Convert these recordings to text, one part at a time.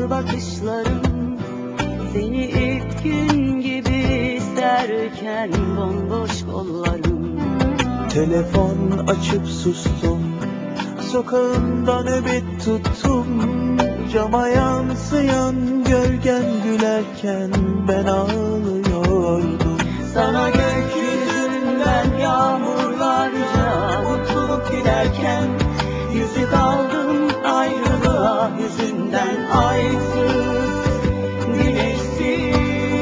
Mor bakışlarım seni ilk gün gibi isterken, bomboş kollarım. Telefon açıp sustum, sokağında nöbet tuttum. Cama yansıyan gölgen gülerken ben ağlıyordum. Sana gökyüzünden yağmurlarca mutluluk dilerken, yüzü kaldım ayrılığa yüzünden aysız, güneşsiz.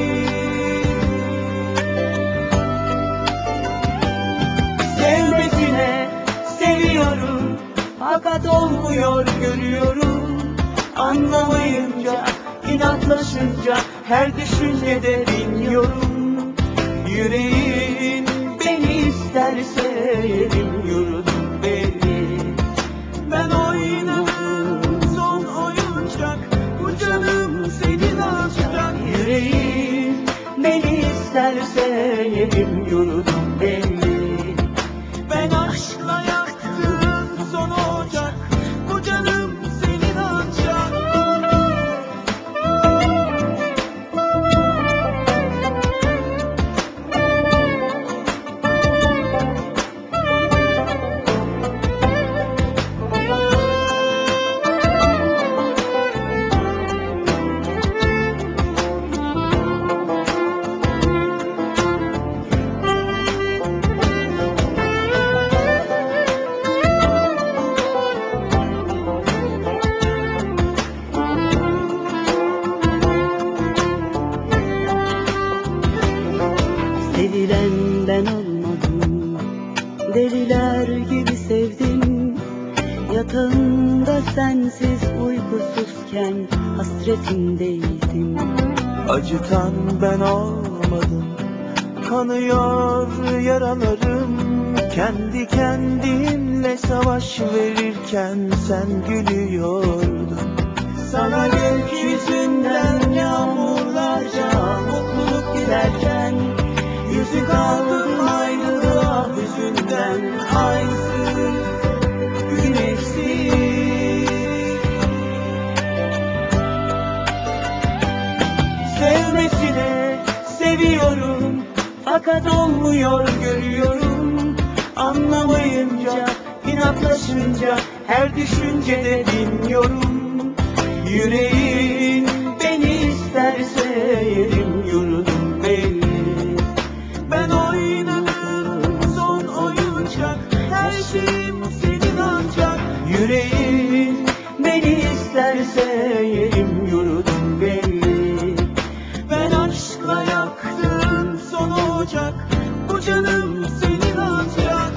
Sevmesine seviyorum fakat olmuyor görüyorum. Anlamayınca, inatlaşınca her düşüncede dinliyorum. Yüreğin beni isterse yerim yurdum beni. Ben oynadım son oyuncak, bu canım senin ancak. Yüreğin beni isterse yerim yurdum beni. Ben aşkla yaktım son ocak, bu canım senin ancak. Sevilen ben olmadım, deliler gibi sevdim. Yatağımda sensiz uykusuzken hasretindeydim. Acıtan ben olmadım, kanıyor yaralarım. Kendi kendimle savaş verirken sen gülüyordun. Sana gökyüzünden yağmurlarca mutluluk dilerken, yüzü kaldım ayrılığa yüzünden aysız, güneşsiz. Sevmesine seviyorum fakat olmuyor görüyorum. Anlamayınca, inatlaşınca her düşüncede dinliyorum. Yüreğin beni isterse yerim yurdum beni. Ben oynadım son oyuncak, her şeyim senin ancak. Yüreğin beni isterse yerim yurdum beni. Ben aşkla yaktım son ocak, bu canım senin ancak.